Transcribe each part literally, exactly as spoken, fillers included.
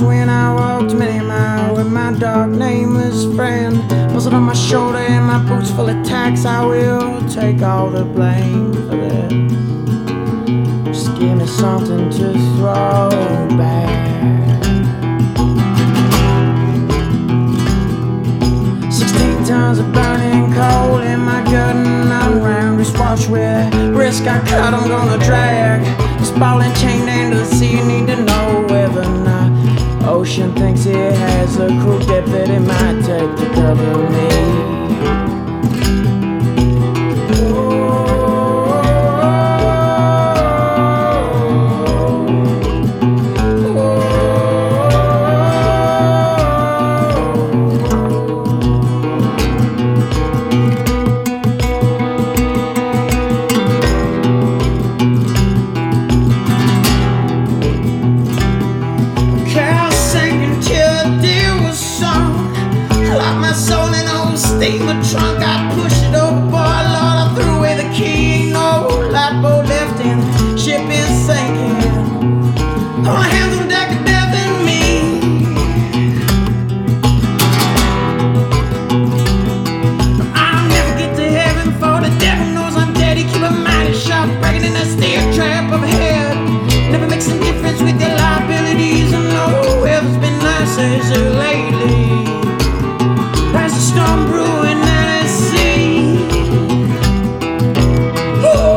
knows when I walked many miles with my dark nameless friend. Muzzled on my shoulder and my boots full of tacks, I will take all the blame for this. Just give me something to throw back. Sixteen tons of burning coal in my gut and I'm round wristwatch with risk I cut, I'm gonna drag this ball and chain into the sea. You need to know whether or not ocean thinks it has a crew depth that it might take to cover me. Steamer trunk, I pushed it overboard, Lord, I threw away the key. No lifeboat left and the ship is sinking. Throw my hands on deck of death in me. I'll never get to heaven, for the devil knows I'm dead. He keep a mighty sharp, breaking in that steel trap of a head. Never makes a difference with their liabilities. I know weather's been nice as of lately. Past the storm brewing at sea. Oh,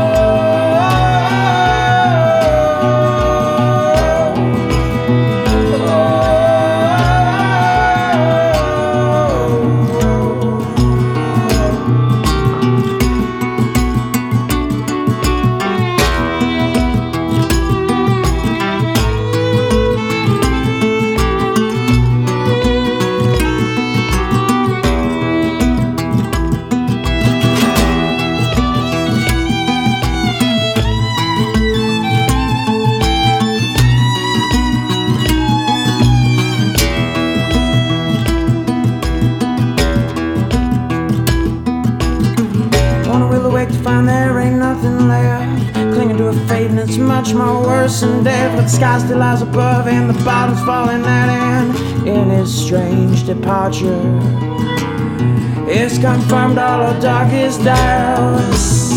to find there ain't nothing left, clinging to a fate and it's much more worse than death. But the sky still lies above and the bottom's falling at end. In his strange departure, it's confirmed all our darkest doubts.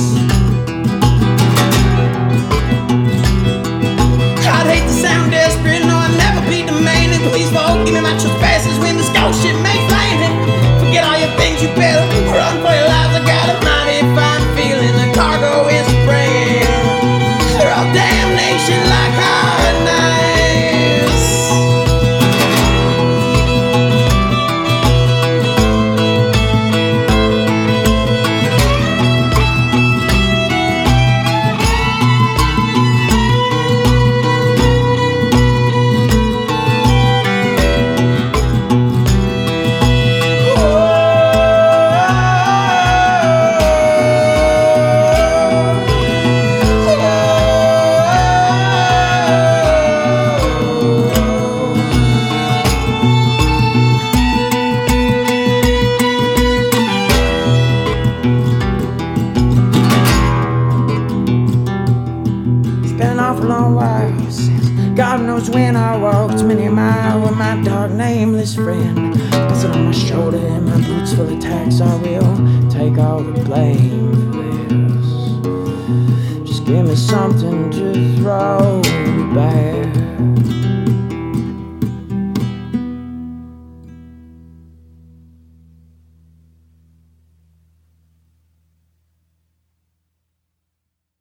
I'd hate to sound desperate, no, I'd never be demanding. Please forgive me my trespasses when this ghost ship makes landing. Forget all your things, you better run for your lives. I got a mighty fine feeling the cargo is spraying. They're all damnation like hard knives. A long while since God knows when I walked many a mile with my dark nameless friend. Muzzled on my shoulder and my boots full of tacks, I will take all the blame for this. Just give me something to throw back.